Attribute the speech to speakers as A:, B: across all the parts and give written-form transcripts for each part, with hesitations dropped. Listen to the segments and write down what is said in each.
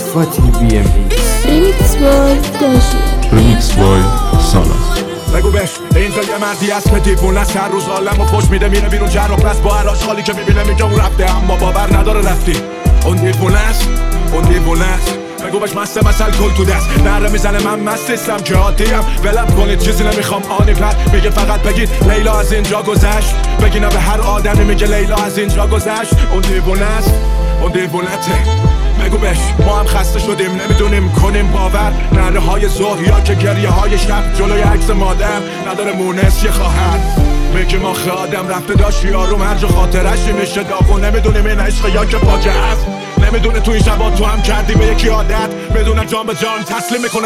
A: فاتی BMX.
B: Remix by Dashi.
C: Remix by Salas.
D: بگو بش اینجا یه مردی هست که دیوونه است، هر روز عالمو فوش میده، میره بیرون جر و پس با هر آشغالی که میبینه میگه اون رفته، اما باور نداره رفتی. اون دیوونه است، اون دیوونه است. بگو بش مسته مثل کل تو دست نره میزنه، من مستیستم که عادیم، ولم کنید چیزی نمیخوام آنی پد. میگه فقط بگید لیلا از اینجا گذشت، بگی نه به هر آدمی میگه لیلا از اینجا گذشت. اون دیوونه است، اون دیوونته. بگو بش ما هم خسته شدیم، نمیدونیم کنیم باور. نره های ظهر یا که گریه های شب جلوی عکس مادر، نداره مونس یه خواهر. میگه ما آدم رفته داشت یارو هر جا خاطرش میشه داغون، نمیدونیم این عشق یا که فاجعه است. نمیدونه تو این شبا تو هم کردی به یکی عادت، بدون جان به جان تسلیم میکنه.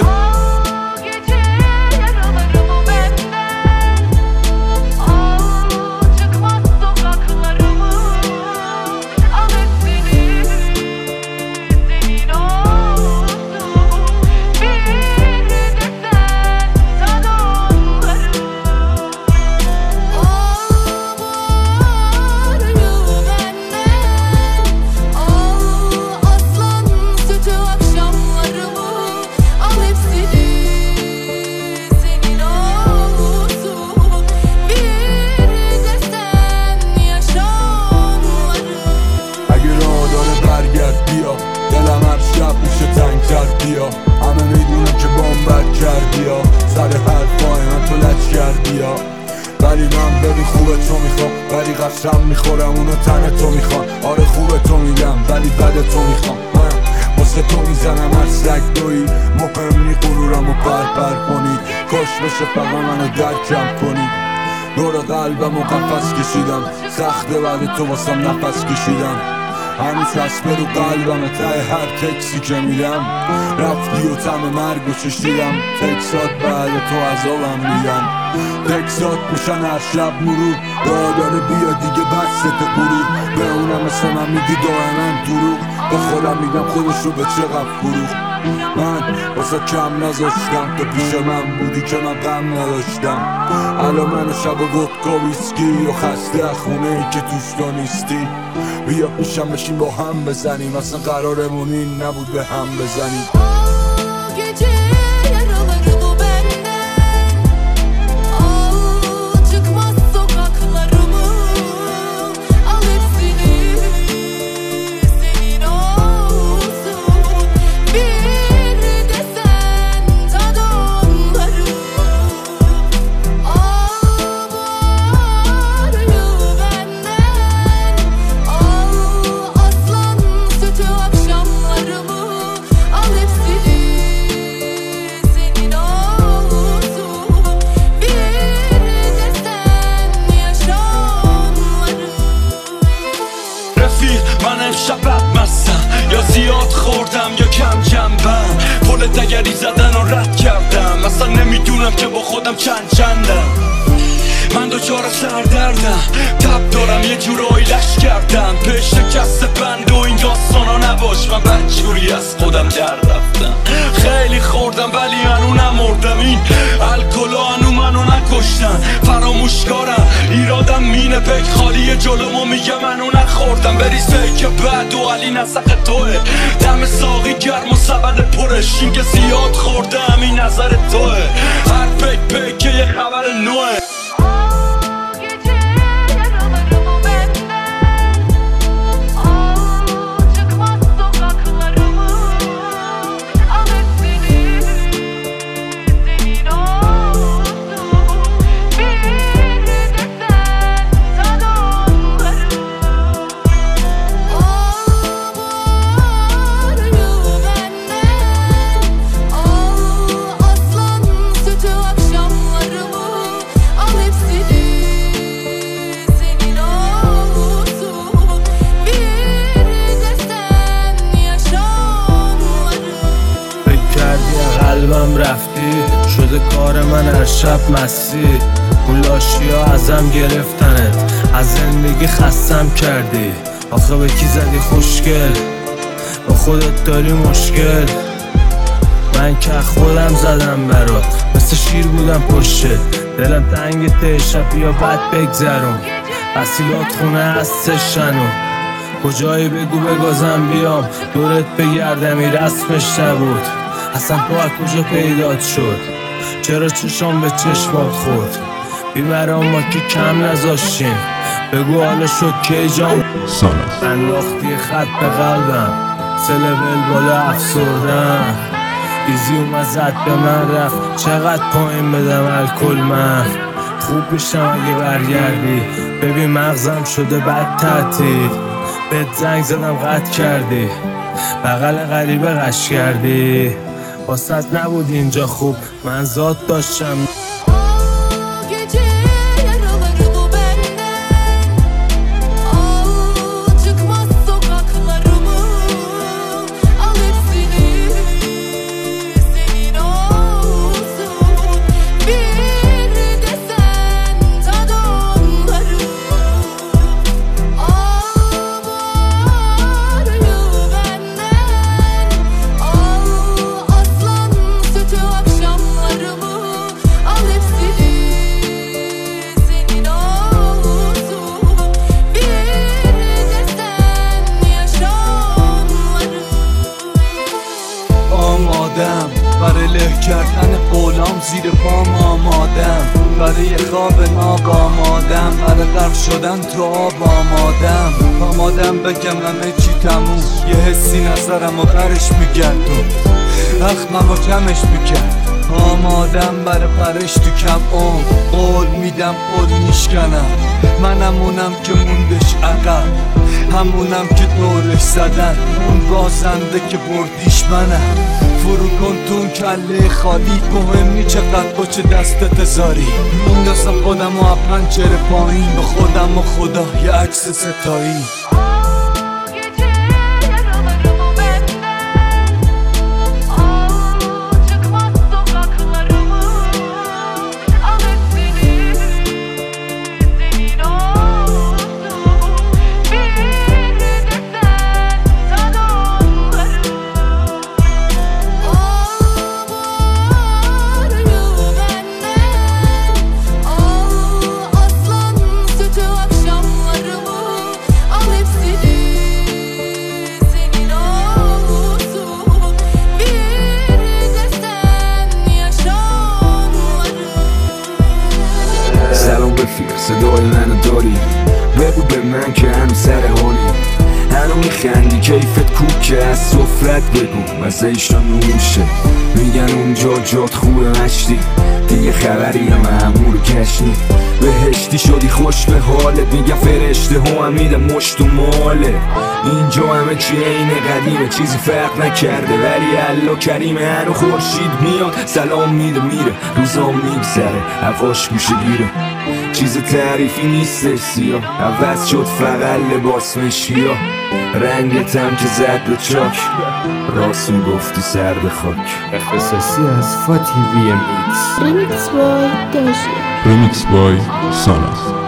E: دلم هر شب میشه تنگتر بیا، همه میدونم که بامبر کردی ها، سر حرفای من تو لج کردی ها. ولی من ببین خوبه تو میخوام، ولی قسم میخورم اونو تن تو میخوام. آره خوبه تو میگم ولی بده تو میخوام، من واسه تو میزنم هر سگ دوی. مهم نی غرورم و پر کنی، کاش بشه فقط منو درکم کنی. دور قلبم و قفص کشیدم، سخته بعد تو واسم نفس کشیدم. هنوز چسبه رو قلبم ته هر تکسی که میدم. رفتی و تم مرگ و چشیدم، تکسات بعد تو عذابم میدن. تکسات میشن هر شب مرور، داره بیا دیگه بست غرور. به اونم مثل من میگی دائما دروغ، به خودم میگم خودش رو به چقدر فروخ. من واسه کم نذاشتم، تو پیش من بودی که من غم نداشتم. الان من و شب و ودکا ویسکی و خسته خونه ای که توش تو نیستی. بیا پیشم بشین با هم بزنیم، اصلا قرارمون این نبود به هم بزنیم.
F: شبت مستم یا زیاد خوردم یا کم جنبم، پل دگری زدن و رد کردم، اصلا نمیدونم که با خودم چندم. من دوچار سردردم، تب دارم یه جورایی لش کردم. به شکست بند و این داستانا نباش، من بدجوری از خودم در رفتم. خیلی خوردم ولی هنو نمردم، این الکلا هنو منو نکشتن. فراموشکارم ایرادم مینه پک خالی جلومو میگه منو نخوردم. بریز که بعد و علی نسق توه، دم ساقی گرم و سبد پرش. این که زیاد خوردم این نظر توه، هر پک که یه خبر نوه.
G: قلبم رفتی شده کار من هر شب مستی. اون لاشیا ازم گرفتنت، از زندگی خستم کردی. آخه به کی زدی خوشگل، با خودت داری مشکل. من که خودم زدم برات، مثل شیر بودم پشته. دلم تنگ ته شب یا بد بگذرون، وسیلات خونه هستش شنو. کجایی بگو بگازم بیام دورت بگردم، این رسمش نبود. اصلا تو از کجا پیدات شد؟ چرا چشام به چشمات خورد؟ بیمرام ما که کم نذاشتیم، بگو حالا شد کی جام
C: ساناس.
G: انداختی خط به قلبم، 3 لول بالا افسردم. ایزی اومد زد به من رفت، چقدر پایین بدم الکل من. خوب میشم اگه برگردی، ببین مغزم شده بد تعطیل. بهت زنگ زدم قطع کردی، بغل غریبه قش کردی. واسط نبود اینجا خوب، من ذات داشتم.
F: برای له کردن قولام زیر پام آمادم، برای خواب ناب آمادم، برای غرق شدن تو آب آمادم بگم همه چی تموم. یه حسی نظرم و برش میگرد و اخمم و کمش میکرد. آمادم برای پرش تو کم قول میدم قول میشکنم. منم اونم که موندش عقب، همونم که دورش زدن، اون بازنده که بردیش منم. فرو کن تون کله خالی، مهمی چقدر با چه دستت زاری. موندستم خودم و پنجره پایین، به خودم و خدا یه عکس ستایی.
A: صدای منو داری، بگو به من که هنو سر حالی، هنو میخندی کیفت کوکه، از سفرت بگو مزه ایشان نوشه. میگن اونجا جات خوبه مشتی، دیگه خبری معمول کشنی. بهشتی شدی خوش به حالت، میگن فرشته ها هم میده مشت و ماله. اینجا همه چی عین قدیمه، چیزی فرق نکرده ولی الله کریمه. هنو خورشید میاد سلام میده میره، روزا میگذره هواش گوشه گیره. چیز تعریفی نیست سیاه، عوض شد فقط لباس مشکیا. رنگتم که زد به چاک، راست میگفتی سر به خاک.
H: اختصاصی از فاتی وی ام ایکس.
B: Remix by Dashi.
C: Remix by Sanaas.